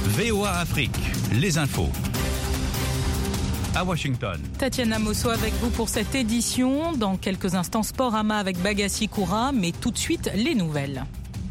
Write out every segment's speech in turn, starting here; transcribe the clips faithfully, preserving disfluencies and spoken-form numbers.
V O A Afrique, les infos. À Washington. Tatiana Mosso avec vous pour cette édition. Dans quelques instants, Sporama avec Bagassi Koura, mais tout de suite, les nouvelles.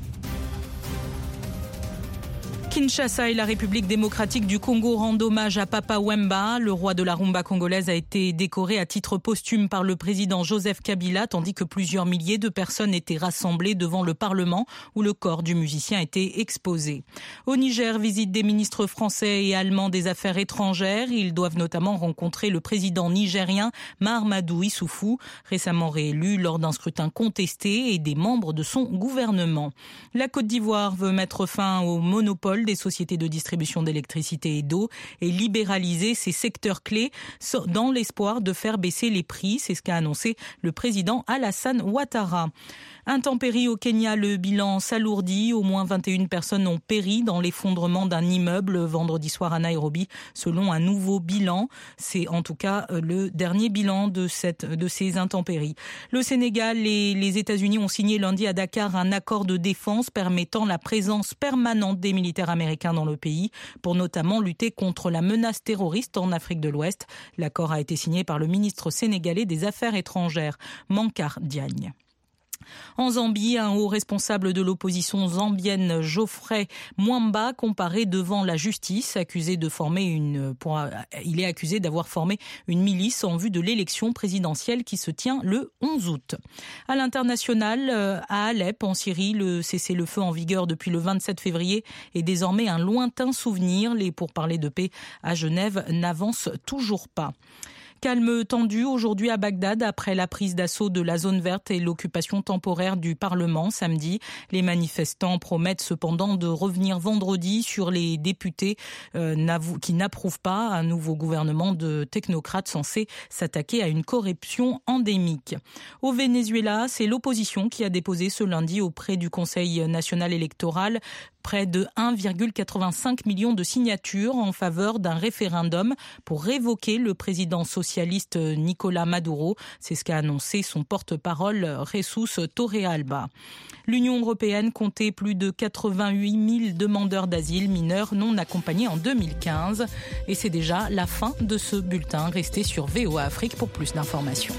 Kinshasa et la République démocratique du Congo rendent hommage à Papa Wemba. Le roi de la rumba congolaise a été décoré à titre posthume par le président Joseph Kabila, tandis que plusieurs milliers de personnes étaient rassemblées devant le Parlement où le corps du musicien était exposé. Au Niger, visite des ministres français et allemands des Affaires étrangères. Ils doivent notamment rencontrer le président nigérien Mahamadou Issoufou, récemment réélu lors d'un scrutin contesté, et des membres de son gouvernement. La Côte d'Ivoire veut mettre fin au monopole des sociétés de distribution d'électricité et d'eau et libéraliser ces secteurs clés dans l'espoir de faire baisser les prix. C'est ce qu'a annoncé le président Alassane Ouattara. Intempéries au Kenya, le bilan s'alourdit. Au moins vingt et une personnes ont péri dans l'effondrement d'un immeuble vendredi soir à Nairobi, selon un nouveau bilan. C'est en tout cas le dernier bilan de, cette, de ces intempéries. Le Sénégal et les États-Unis ont signé lundi à Dakar un accord de défense permettant la présence permanente des militaires américains dans le pays pour notamment lutter contre la menace terroriste en Afrique de l'Ouest. L'accord a été signé par le ministre sénégalais des Affaires étrangères, Mankar Diagne. En Zambie, un haut responsable de l'opposition zambienne, Geoffrey Mwamba, comparé devant la justice, accusé de former une, pour, il est accusé d'avoir formé une milice en vue de l'élection présidentielle qui se tient le onze août. À l'international, à Alep, en Syrie, le cessez-le-feu en vigueur depuis le vingt-sept février est désormais un lointain souvenir. Les pourparlers de paix à Genève n'avancent toujours pas. Calme tendu aujourd'hui à Bagdad après la prise d'assaut de la zone verte et l'occupation temporaire du Parlement samedi. Les manifestants promettent cependant de revenir vendredi sur les députés euh, qui n'approuvent pas un nouveau gouvernement de technocrates censé s'attaquer à une corruption endémique. Au Venezuela, c'est l'opposition qui a déposé ce lundi auprès du Conseil national électoral près de un virgule quatre-vingt-cinq million de signatures en faveur d'un référendum pour révoquer le président socialiste Nicolás Maduro. C'est ce qu'a annoncé son porte-parole Jesus Torrealba. L'Union européenne comptait plus de quatre-vingt-huit mille demandeurs d'asile mineurs non accompagnés en deux mille quinze. Et c'est déjà la fin de ce bulletin. Restez sur V O A Afrique pour plus d'informations.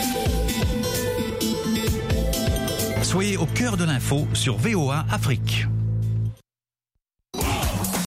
Soyez au cœur de l'info sur V O A Afrique.